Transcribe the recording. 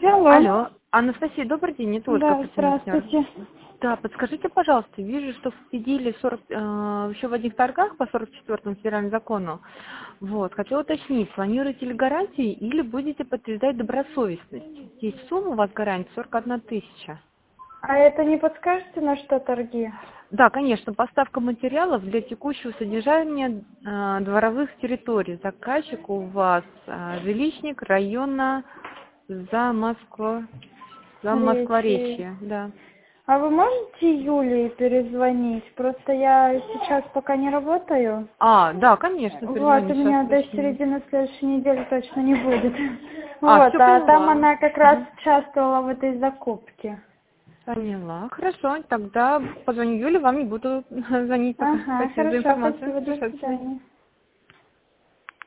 Алло. Алло, Анастасия, добрый день, это Ольга, Да, партнер. здравствуйте. Да, подскажите, пожалуйста, вижу, что введили 40, еще в одних торгах по 44-му федеральному закону. Вот, хотела уточнить, планируете ли гарантии или будете подтверждать добросовестность? Есть сумма у вас гарантии 41 тысяча. А это не подскажете, на что торги? Да, конечно, поставка материалов для текущего содержания дворовых территорий. Заказчик у вас жилищник района за Речи. Москворечье, да. А вы можете Юлии перезвонить? Просто я сейчас пока не работаю. Да, конечно, Вот, перезвоню у сейчас меня до точнее. середины следующей недели точно не будет. Вот, Все а там поняла. она как раз Мгм. участвовала в этой закупке. Поняла. Хорошо, тогда позвоню Юле, вам не буду звонить пока. Ага, Спасибо за хорошо, информацию. спасибо, до Хорошо, до свидания. свидания.